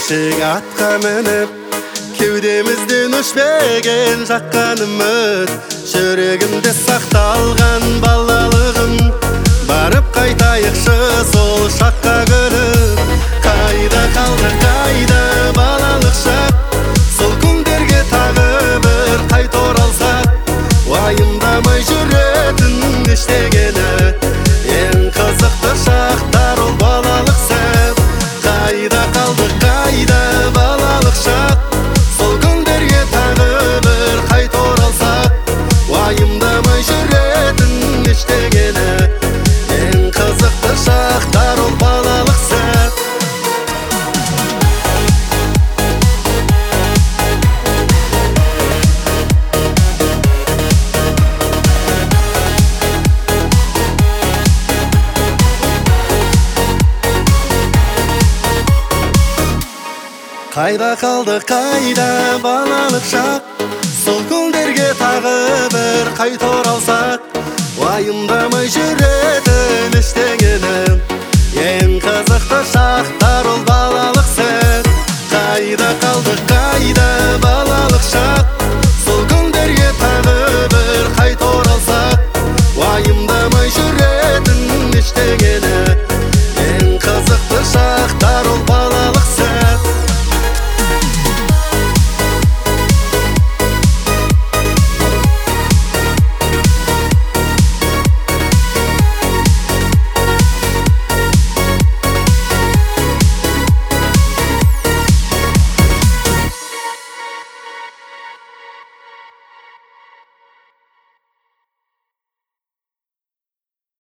Кішік атқа мініп, кеудемізден өшпеген жаққан үміт, жүрегімде сақталған балалығым. Барып қайтайықшы сол шаққа күліп, қайда қалды қайда балалық шақ, сол күндерге тағы бір қайта оралсақ, уайымдамай жүретін ештеңені, ең қызықты шақтар ол балалық сәт. Қайда қалды қайда балалық шақ, сол күндерге тағы бір қайта оралсақ, уайымдамай жүретін ештеңені, ең қызықты шақтар ол балалық сәт. Қайда қалды қайда балалық шақ, сол күндерге тағы бір қайта оралсақ, уайымдамай жүретін ештеңені, ең қызықты шақтар ол балалық сәт. Қайда қалды қайда балалық шақ,